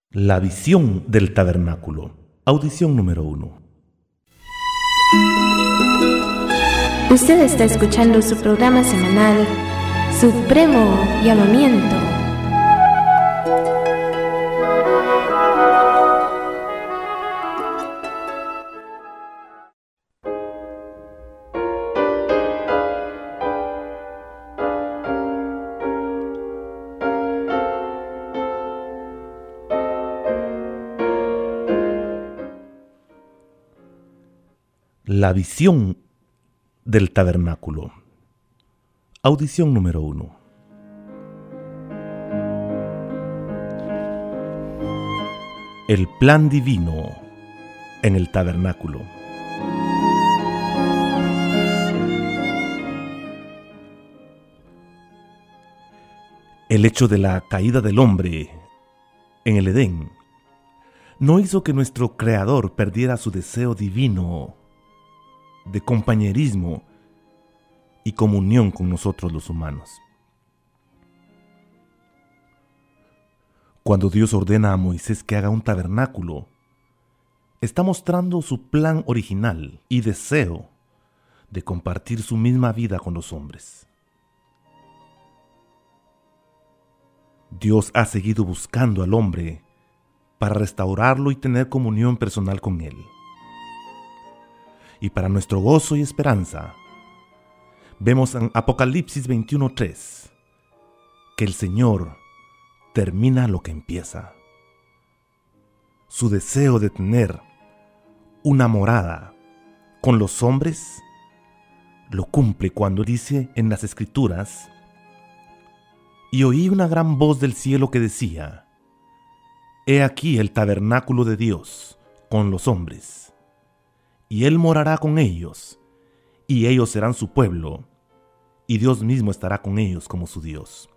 La visión del tabernáculo. Audición número 1. Usted está escuchando su programa semanal, Supremo Llamamiento. La visión del tabernáculo. Audición número 1. El plan divino en el tabernáculo. El hecho de la caída del hombre en el Edén no hizo que nuestro Creador perdiera su deseo divino de compañerismo y comunión con nosotros los humanos. Cuando Dios ordena a Moisés que haga un tabernáculo, está mostrando su plan original y deseo de compartir su misma vida con los hombres. Dios ha seguido buscando al hombre para restaurarlo y tener comunión personal con él. Y para nuestro gozo y esperanza, vemos en Apocalipsis 21:3 que el Señor termina lo que empieza. Su deseo de tener una morada con los hombres lo cumple cuando dice en las Escrituras: y oí una gran voz del cielo que decía: He aquí el tabernáculo de Dios con los hombres. Y Él morará con ellos, y ellos serán su pueblo, y Dios mismo estará con ellos como su Dios.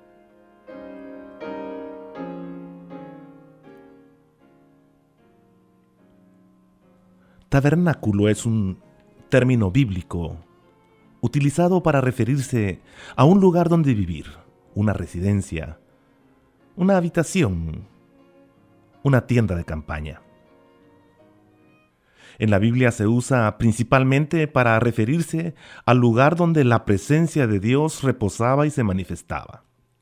Tabernáculo es un término bíblico utilizado para referirse a un lugar donde vivir, una residencia, una habitación, una tienda de campaña. En la Biblia se usa principalmente para referirse al lugar donde la presencia de Dios reposaba y se manifestaba.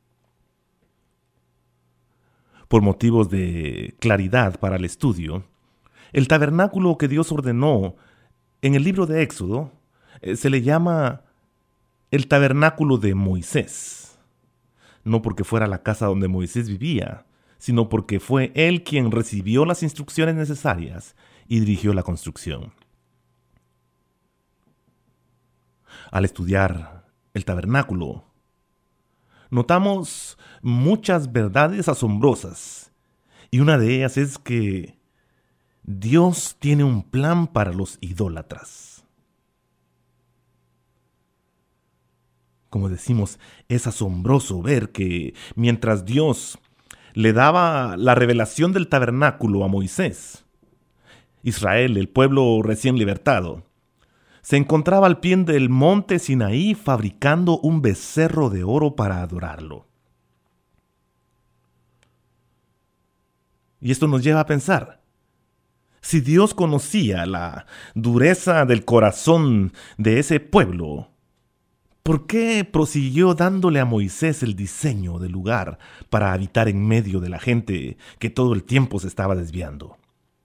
Por motivos de claridad para el estudio, el tabernáculo que Dios ordenó en el libro de Éxodo se le llama el tabernáculo de Moisés. No porque fuera la casa donde Moisés vivía, sino porque fue él quien recibió las instrucciones necesarias y dirigió la construcción. Al estudiar el tabernáculo, notamos muchas verdades asombrosas, y una de ellas es que Dios tiene un plan para los idólatras. Como decimos, es asombroso ver que mientras Dios le daba la revelación del tabernáculo a Moisés, Israel, el pueblo recién libertado, se encontraba al pie del monte Sinaí fabricando un becerro de oro para adorarlo. Y esto nos lleva a pensar, si Dios conocía la dureza del corazón de ese pueblo, ¿por qué prosiguió dándole a Moisés el diseño del lugar para habitar en medio de la gente que todo el tiempo se estaba desviando?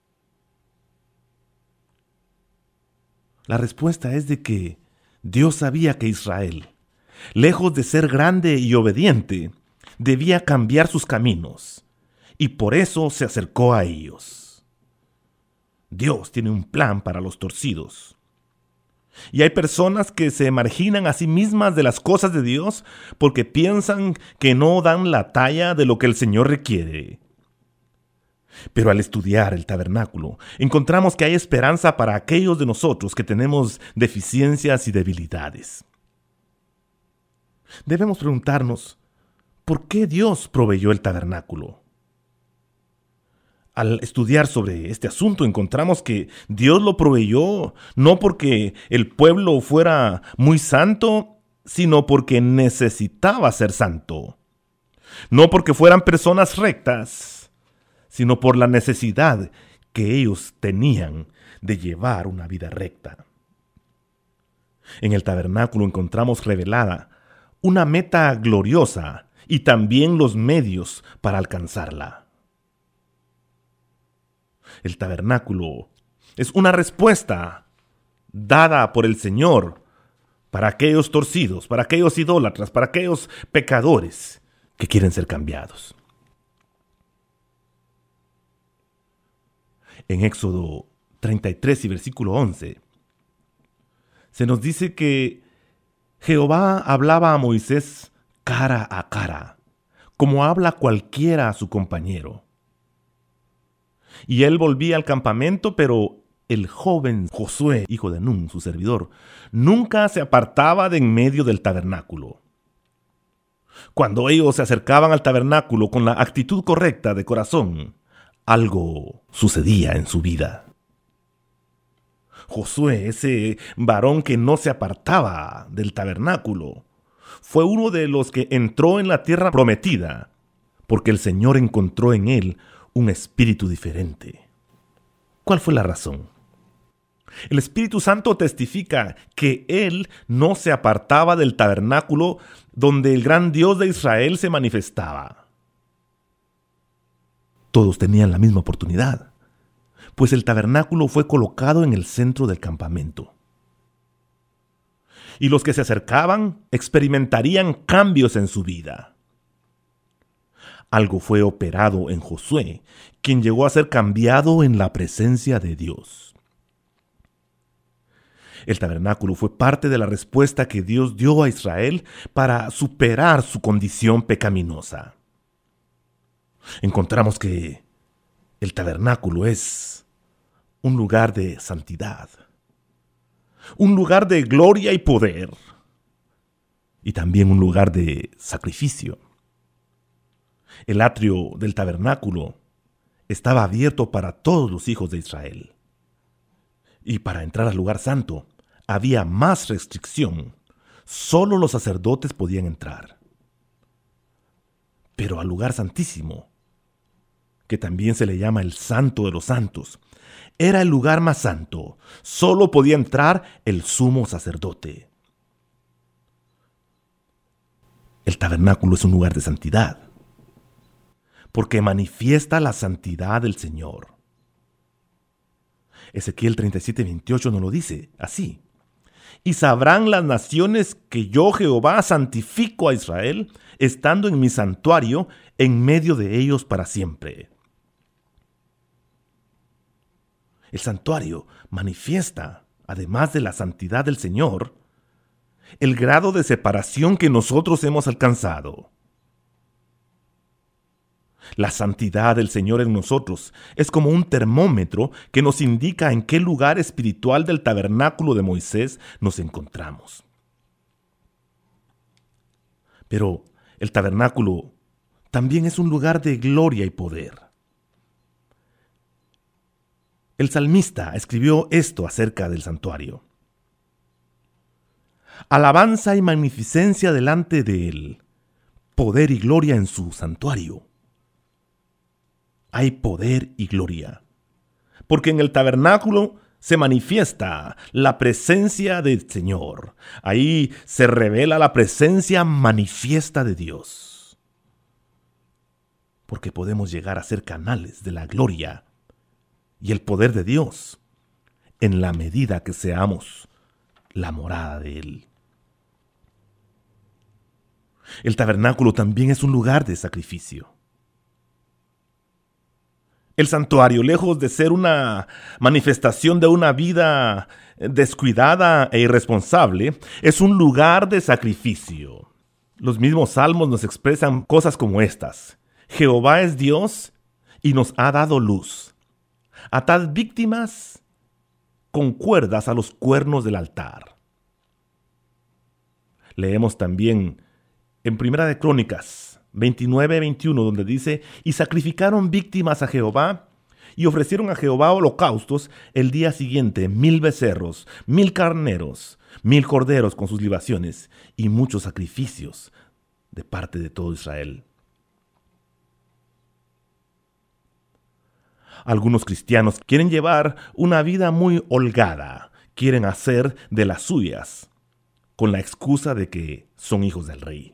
La respuesta es de que Dios sabía que Israel, lejos de ser grande y obediente, debía cambiar sus caminos, y por eso se acercó a ellos. Dios tiene un plan para los torcidos. Y hay personas que se marginan a sí mismas de las cosas de Dios porque piensan que no dan la talla de lo que el Señor requiere. Pero al estudiar el tabernáculo, encontramos que hay esperanza para aquellos de nosotros que tenemos deficiencias y debilidades. Debemos preguntarnos, ¿por qué Dios proveyó el tabernáculo? Al estudiar sobre este asunto, encontramos que Dios lo proveyó no porque el pueblo fuera muy santo, sino porque necesitaba ser santo. No porque fueran personas rectas, sino por la necesidad que ellos tenían de llevar una vida recta. En el tabernáculo encontramos revelada una meta gloriosa y también los medios para alcanzarla. El tabernáculo es una respuesta dada por el Señor para aquellos torcidos, para aquellos idólatras, para aquellos pecadores que quieren ser cambiados. En Éxodo 33 y versículo 11, se nos dice que Jehová hablaba a Moisés cara a cara, como habla cualquiera a su compañero. Y él volvía al campamento, pero el joven Josué, hijo de Nun, su servidor, nunca se apartaba de en medio del tabernáculo. Cuando ellos se acercaban al tabernáculo con la actitud correcta de corazón, algo sucedía en su vida. Josué, ese varón que no se apartaba del tabernáculo, fue uno de los que entró en la tierra prometida, porque el Señor encontró en él un espíritu diferente. ¿Cuál fue la razón? El Espíritu Santo testifica que él no se apartaba del tabernáculo donde el gran Dios de Israel se manifestaba. Todos tenían la misma oportunidad, pues el tabernáculo fue colocado en el centro del campamento. Y los que se acercaban experimentarían cambios en su vida. Algo fue operado en Josué, quien llegó a ser cambiado en la presencia de Dios. El tabernáculo fue parte de la respuesta que Dios dio a Israel para superar su condición pecaminosa. Encontramos que el tabernáculo es un lugar de santidad, un lugar de gloria y poder, y también un lugar de sacrificio. El atrio del tabernáculo estaba abierto para todos los hijos de Israel. Y para entrar al lugar santo había más restricción. Solo los sacerdotes podían entrar. Pero al lugar santísimo, que también se le llama el Santo de los Santos, era el lugar más santo. Solo podía entrar el sumo sacerdote. El tabernáculo es un lugar de santidad, porque manifiesta la santidad del Señor. Ezequiel 37:28 nos lo dice así: y sabrán las naciones que yo Jehová santifico a Israel, estando en mi santuario en medio de ellos para siempre. El santuario manifiesta, además de la santidad del Señor, el grado de separación que nosotros hemos alcanzado. La santidad del Señor en nosotros es como un termómetro que nos indica en qué lugar espiritual del tabernáculo de Moisés nos encontramos. Pero el tabernáculo también es un lugar de gloria y poder. El salmista escribió esto acerca del santuario: alabanza y magnificencia delante de él, poder y gloria en su santuario. Hay poder y gloria, porque en el tabernáculo se manifiesta la presencia del Señor. Ahí se revela la presencia manifiesta de Dios, porque podemos llegar a ser canales de la gloria y el poder de Dios en la medida que seamos la morada de Él. El tabernáculo también es un lugar de sacrificio. El santuario, lejos de ser una manifestación de una vida descuidada e irresponsable, es un lugar de sacrificio. Los mismos salmos nos expresan cosas como estas: Jehová es Dios y nos ha dado luz. Atad víctimas con cuerdas a los cuernos del altar. Leemos también en Primera de Crónicas 29:21, donde dice: y sacrificaron víctimas a Jehová, y ofrecieron a Jehová holocaustos el día siguiente 1000 becerros, 1000 carneros, 1000 corderos con sus libaciones, y muchos sacrificios de parte de todo Israel. Algunos cristianos quieren llevar una vida muy holgada, quieren hacer de las suyas, con la excusa de que son hijos del rey.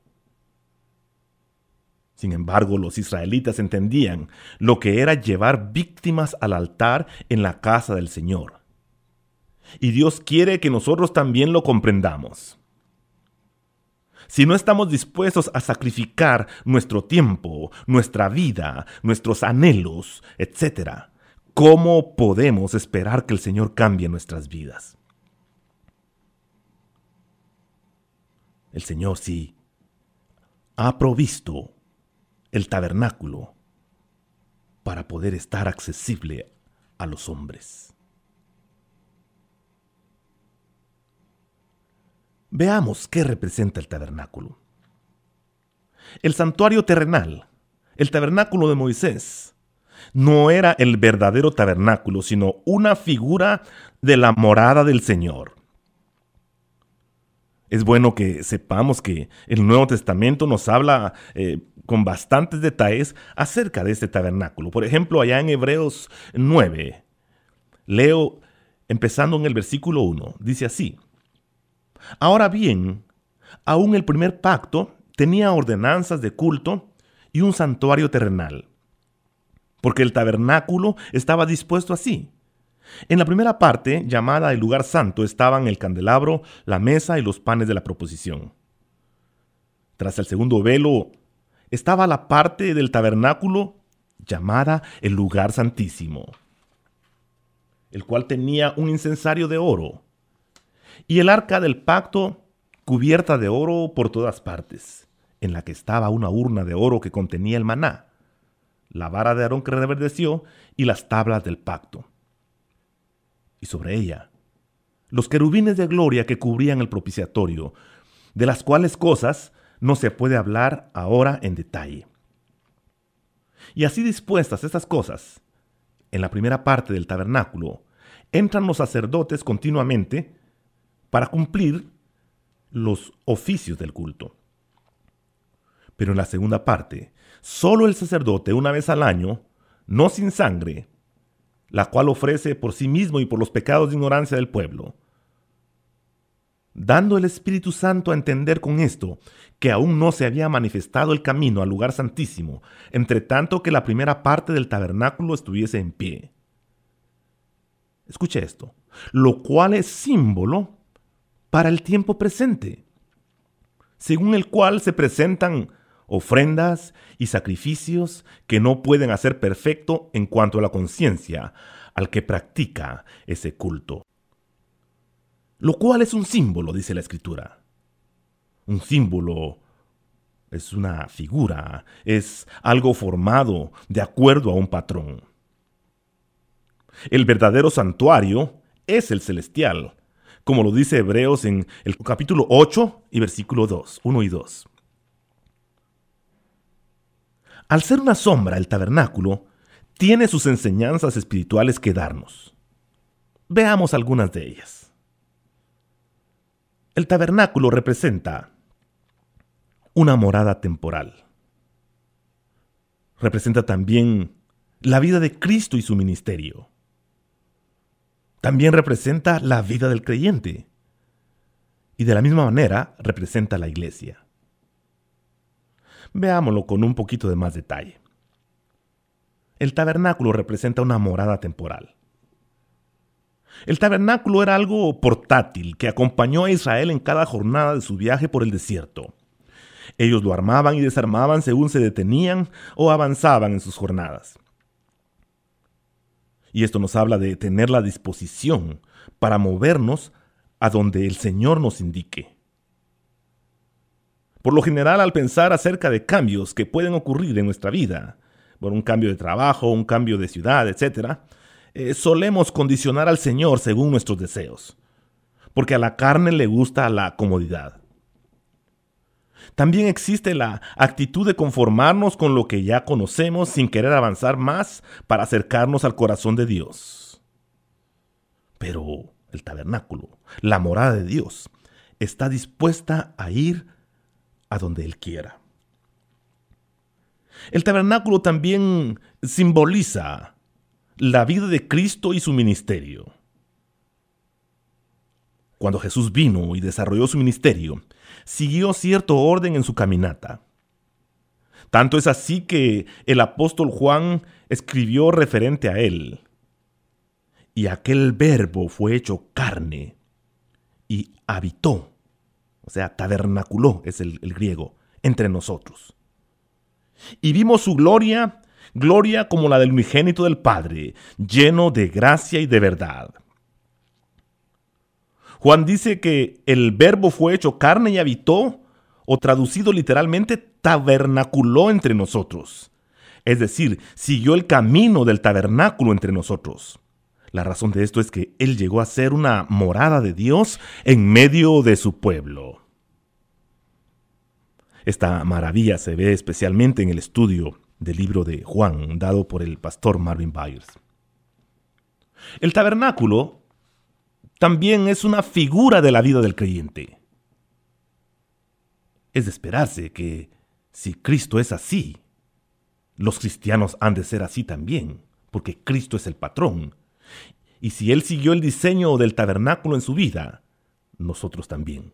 Sin embargo, los israelitas entendían lo que era llevar víctimas al altar en la casa del Señor. Y Dios quiere que nosotros también lo comprendamos. Si no estamos dispuestos a sacrificar nuestro tiempo, nuestra vida, nuestros anhelos, etc., ¿cómo podemos esperar que el Señor cambie nuestras vidas? El Señor sí ha provisto el tabernáculo para poder estar accesible a los hombres. Veamos qué representa el tabernáculo. El santuario terrenal, el tabernáculo de Moisés, no era el verdadero tabernáculo, sino una figura de la morada del Señor. Es bueno que sepamos que el Nuevo Testamento nos habla con bastantes detalles acerca de este tabernáculo. Por ejemplo, allá en Hebreos 9, leo empezando en el versículo 1, dice así: Ahora bien, aún el primer pacto tenía ordenanzas de culto y un santuario terrenal, porque el tabernáculo estaba dispuesto así. En la primera parte, llamada el lugar santo, estaban el candelabro, la mesa y los panes de la proposición. Tras el segundo velo, estaba la parte del tabernáculo llamada el lugar santísimo, el cual tenía un incensario de oro, y el arca del pacto cubierta de oro por todas partes, en la que estaba una urna de oro que contenía el maná, la vara de Aarón que reverdeció y las tablas del pacto. Y sobre ella, los querubines de gloria que cubrían el propiciatorio, de las cuales cosas no se puede hablar ahora en detalle. Y así dispuestas estas cosas, en la primera parte del tabernáculo, entran los sacerdotes continuamente para cumplir los oficios del culto. Pero en la segunda parte, solo el sacerdote una vez al año, no sin sangre, la cual ofrece por sí mismo y por los pecados de ignorancia del pueblo, dando el Espíritu Santo a entender con esto que aún no se había manifestado el camino al lugar santísimo, entre tanto que la primera parte del tabernáculo estuviese en pie. Escuche esto, lo cual es símbolo para el tiempo presente, según el cual se presentan ofrendas y sacrificios que no pueden hacer perfecto en cuanto a la conciencia al que practica ese culto. Lo cual es un símbolo, dice la Escritura. Un símbolo es una figura, es algo formado de acuerdo a un patrón. El verdadero santuario es el celestial, como lo dice Hebreos en el capítulo 8 y versículo 2, 1 y 2. Al ser una sombra, el tabernáculo tiene sus enseñanzas espirituales que darnos. Veamos algunas de ellas. El tabernáculo representa una morada temporal. Representa también la vida de Cristo y su ministerio. También representa la vida del creyente. Y de la misma manera representa la iglesia. Veámoslo con un poquito de más detalle. El tabernáculo representa una morada temporal. El tabernáculo era algo portátil que acompañó a Israel en cada jornada de su viaje por el desierto. Ellos lo armaban y desarmaban según se detenían o avanzaban en sus jornadas. Y esto nos habla de tener la disposición para movernos a donde el Señor nos indique. Por lo general, al pensar acerca de cambios que pueden ocurrir en nuestra vida, por un cambio de trabajo, un cambio de ciudad, etc., solemos condicionar al Señor según nuestros deseos, porque a la carne le gusta la comodidad. También existe la actitud de conformarnos con lo que ya conocemos sin querer avanzar más para acercarnos al corazón de Dios. Pero el tabernáculo, la morada de Dios, está dispuesta a ir a donde Él quiera. El tabernáculo también simboliza la vida de Cristo y su ministerio. Cuando Jesús vino y desarrolló su ministerio, siguió cierto orden en su caminata. Tanto es así que el apóstol Juan escribió referente a él. Y aquel verbo fue hecho carne y habitó, o sea, tabernaculó es el griego, entre nosotros. Y vimos su gloria, gloria como la del unigénito del Padre, lleno de gracia y de verdad. Juan dice que el verbo fue hecho carne y habitó, o traducido literalmente, tabernaculó entre nosotros. Es decir, siguió el camino del tabernáculo entre nosotros. La razón de esto es que Él llegó a ser una morada de Dios en medio de su pueblo. Esta maravilla se ve especialmente en el estudio del libro de Juan, dado por el pastor Marvin Byers. El tabernáculo también es una figura de la vida del creyente. Es de esperarse que si Cristo es así, los cristianos han de ser así también, porque Cristo es el patrón. Y si Él siguió el diseño del tabernáculo en su vida, nosotros también.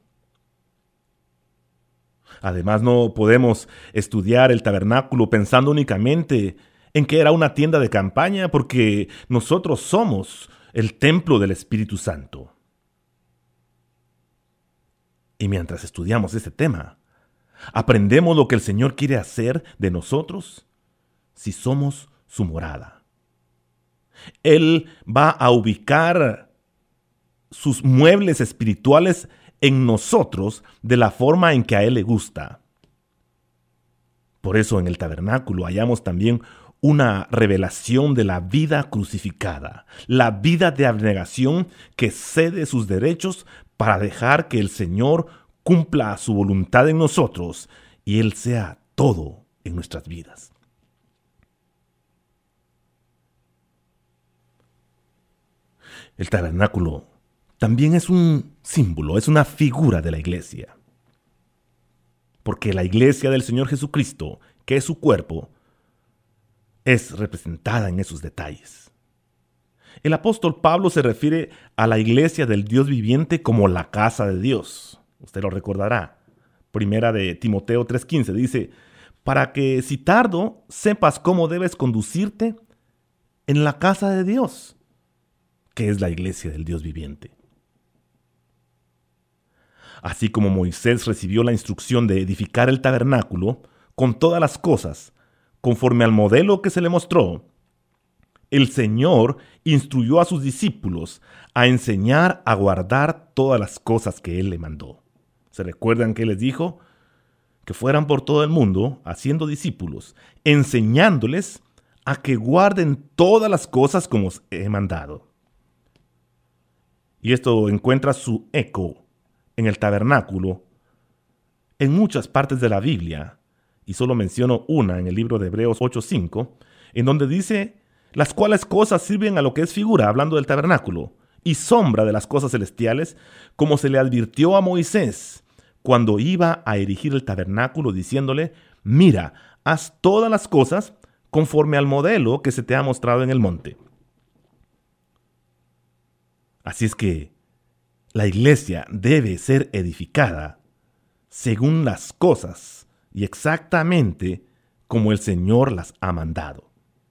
Además, no podemos estudiar el tabernáculo pensando únicamente en que era una tienda de campaña, porque nosotros somos el templo del Espíritu Santo. Y mientras estudiamos este tema, aprendemos lo que el Señor quiere hacer de nosotros si somos su morada. Él va a ubicar sus muebles espirituales en nosotros de la forma en que a Él le gusta. Por eso en el tabernáculo hallamos también una revelación de la vida crucificada, la vida de abnegación que cede sus derechos para dejar que el Señor cumpla su voluntad en nosotros y Él sea todo en nuestras vidas. El tabernáculo también es un símbolo, es una figura de la iglesia. Porque la iglesia del Señor Jesucristo, que es su cuerpo, es representada en esos detalles. El apóstol Pablo se refiere a la iglesia del Dios viviente como la casa de Dios. Usted lo recordará. Primera de Timoteo 3:15 dice, para que si tardo sepas cómo debes conducirte en la casa de Dios, que es la iglesia del Dios viviente. Así como Moisés recibió la instrucción de edificar el tabernáculo con todas las cosas, conforme al modelo que se le mostró, el Señor instruyó a sus discípulos a enseñar a guardar todas las cosas que Él le mandó. ¿Se recuerdan que les dijo? Que fueran por todo el mundo haciendo discípulos, enseñándoles a que guarden todas las cosas como os he mandado. Y esto encuentra su eco en el tabernáculo en muchas partes de la Biblia, y solo menciono una en el libro de Hebreos 8:5, en donde dice, las cuales cosas sirven a lo que es figura, hablando del tabernáculo, y sombra de las cosas celestiales, como se le advirtió a Moisés cuando iba a erigir el tabernáculo, diciéndole, mira, haz todas las cosas conforme al modelo que se te ha mostrado en el monte. Así es que la iglesia debe ser edificada según las cosas y exactamente como el Señor las ha mandado.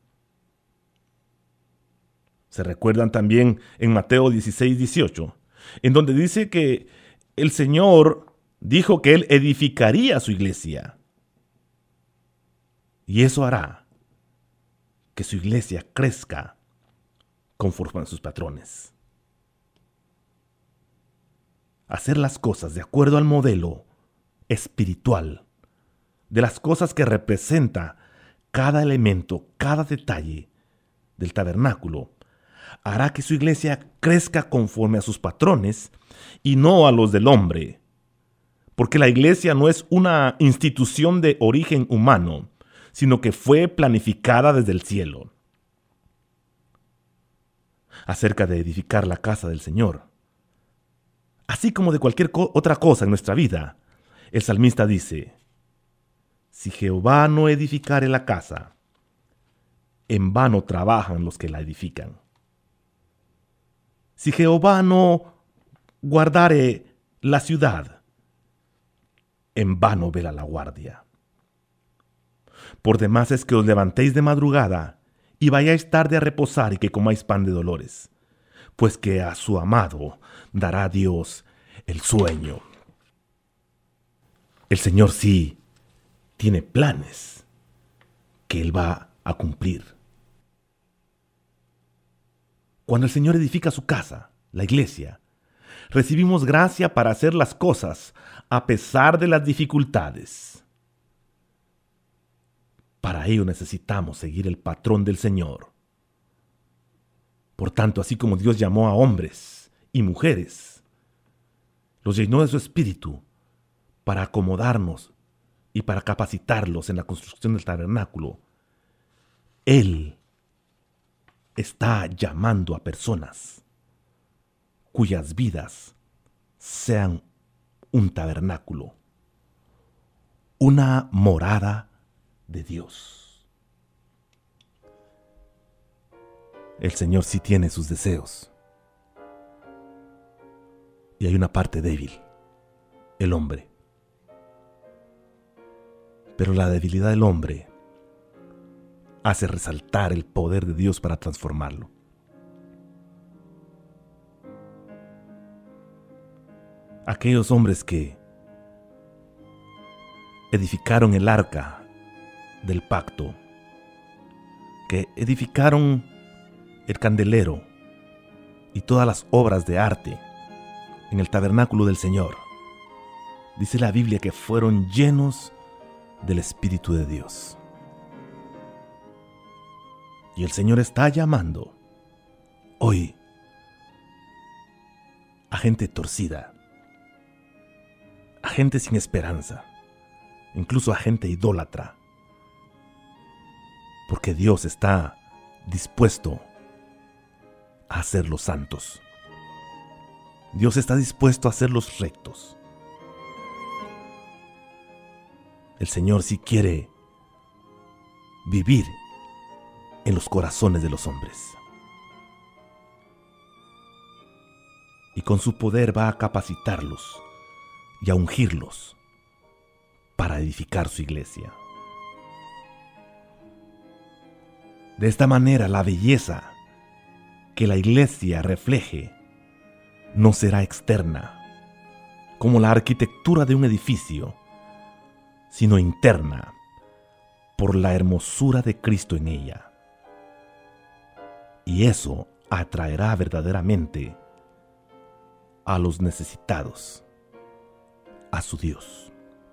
Se recuerdan también en Mateo 16:18, en donde dice que el Señor dijo que Él edificaría su iglesia. Y eso hará que su iglesia crezca conforme a sus patrones. Hacer las cosas de acuerdo al modelo espiritual de las cosas que representa cada elemento, cada detalle del tabernáculo, hará que su iglesia crezca conforme a sus patrones y no a los del hombre. Porque la iglesia no es una institución de origen humano, sino que fue planificada desde el cielo. Acerca de edificar la casa del Señor, así como de cualquier otra cosa en nuestra vida, el salmista dice, si Jehová no edificare la casa, en vano trabajan los que la edifican. Si Jehová no guardare la ciudad, en vano vela la guardia. Por demás es que os levantéis de madrugada y vayáis tarde a reposar y que comáis pan de dolores, pues que a su amado dará Dios el sueño. El Señor sí tiene planes que Él va a cumplir. Cuando el Señor edifica su casa, la iglesia, recibimos gracia para hacer las cosas a pesar de las dificultades. Para ello necesitamos seguir el patrón del Señor. Por tanto, así como Dios llamó a hombres y mujeres, los llenó de su espíritu para acomodarnos y para capacitarlos en la construcción del tabernáculo, Él está llamando a personas cuyas vidas sean un tabernáculo, una morada de Dios. El Señor sí tiene sus deseos. Y hay una parte débil, el hombre. Pero la debilidad del hombre hace resaltar el poder de Dios para transformarlo. Aquellos hombres que edificaron el arca del pacto, que edificaron el candelero y todas las obras de arte en el tabernáculo del Señor, dice la Biblia que fueron llenos del Espíritu de Dios. Y el Señor está llamando hoy a gente torcida, a gente sin esperanza, incluso a gente idólatra, porque Dios está dispuesto a hacerlos santos. Dios está dispuesto a hacerlos rectos. El Señor sí quiere vivir en los corazones de los hombres. Y con su poder va a capacitarlos y a ungirlos para edificar su iglesia. De esta manera, la belleza que la iglesia refleje no será externa, como la arquitectura de un edificio, sino interna, por la hermosura de Cristo en ella. Y eso atraerá verdaderamente a los necesitados a su Dios.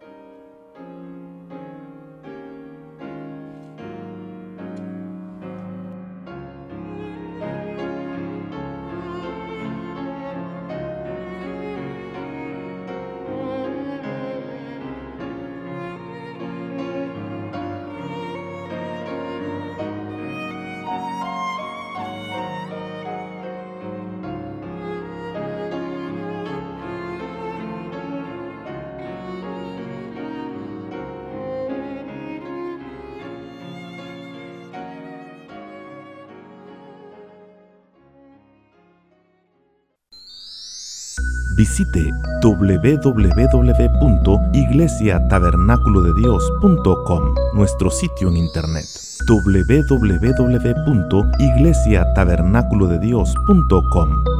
Visite www.iglesiatabernaculodedios.com, nuestro sitio en internet. www.iglesiatabernaculodedios.com